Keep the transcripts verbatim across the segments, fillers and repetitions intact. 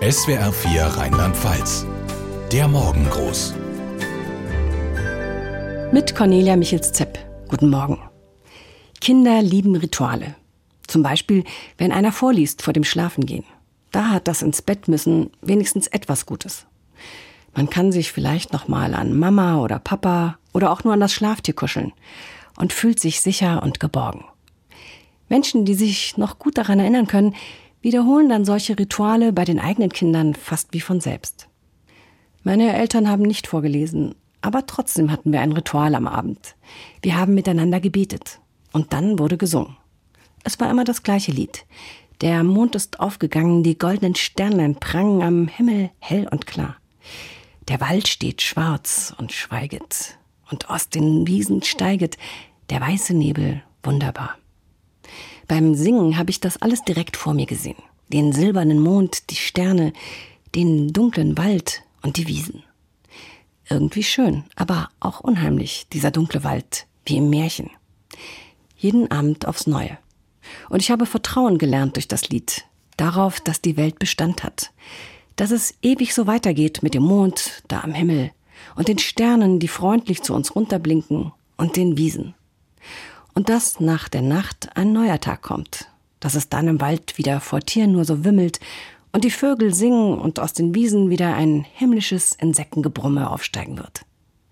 S W R vier Rheinland-Pfalz. Der Morgengruß. Mit Cornelia Michels-Zepp. Guten Morgen. Kinder lieben Rituale. Zum Beispiel, wenn einer vorliest vor dem Schlafengehen. Da hat das ins Bett müssen wenigstens etwas Gutes. Man kann sich vielleicht noch mal an Mama oder Papa oder auch nur an das Schlaftier kuscheln und fühlt sich sicher und geborgen. Menschen, die sich noch gut daran erinnern können, wiederholen dann solche Rituale bei den eigenen Kindern fast wie von selbst. Meine Eltern haben nicht vorgelesen, aber trotzdem hatten wir ein Ritual am Abend. Wir haben miteinander gebetet und dann wurde gesungen. Es war immer das gleiche Lied. Der Mond ist aufgegangen, die goldenen Sternlein prangen am Himmel hell und klar. Der Wald steht schwarz und schweiget, und aus den Wiesen steiget der weiße Nebel wunderbar. Beim Singen habe ich das alles direkt vor mir gesehen. Den silbernen Mond, die Sterne, den dunklen Wald und die Wiesen. Irgendwie schön, aber auch unheimlich, dieser dunkle Wald, wie im Märchen. Jeden Abend aufs Neue. Und ich habe Vertrauen gelernt durch das Lied, darauf, dass die Welt Bestand hat, dass es ewig so weitergeht mit dem Mond da am Himmel und den Sternen, die freundlich zu uns runterblinken, und den Wiesen. Und dass nach der Nacht ein neuer Tag kommt, dass es dann im Wald wieder vor Tieren nur so wimmelt und die Vögel singen und aus den Wiesen wieder ein himmlisches Insektengebrumme aufsteigen wird.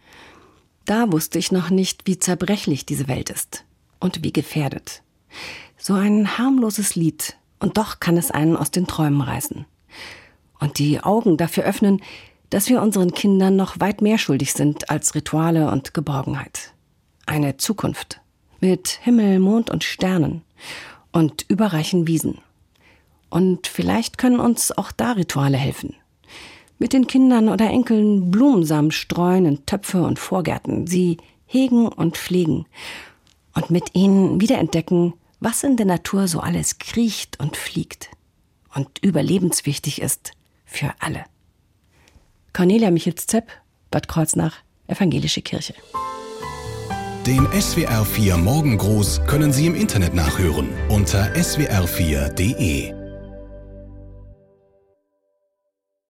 Da wusste ich noch nicht, wie zerbrechlich diese Welt ist und wie gefährdet. So ein harmloses Lied, und doch kann es einen aus den Träumen reißen. Und die Augen dafür öffnen, dass wir unseren Kindern noch weit mehr schuldig sind als Rituale und Geborgenheit. Eine Zukunft mit Himmel, Mond und Sternen und überreichen Wiesen. Und vielleicht können uns auch da Rituale helfen. Mit den Kindern oder Enkeln Blumensamen streuen in Töpfe und Vorgärten, sie hegen und pflegen und mit ihnen wiederentdecken, was in der Natur so alles kriecht und fliegt und überlebenswichtig ist für alle. Cornelia Michels-Zepp, Bad Kreuznach, Evangelische Kirche. Den S W R vier Morgengruß können Sie im Internet nachhören unter s w r vier punkt d e.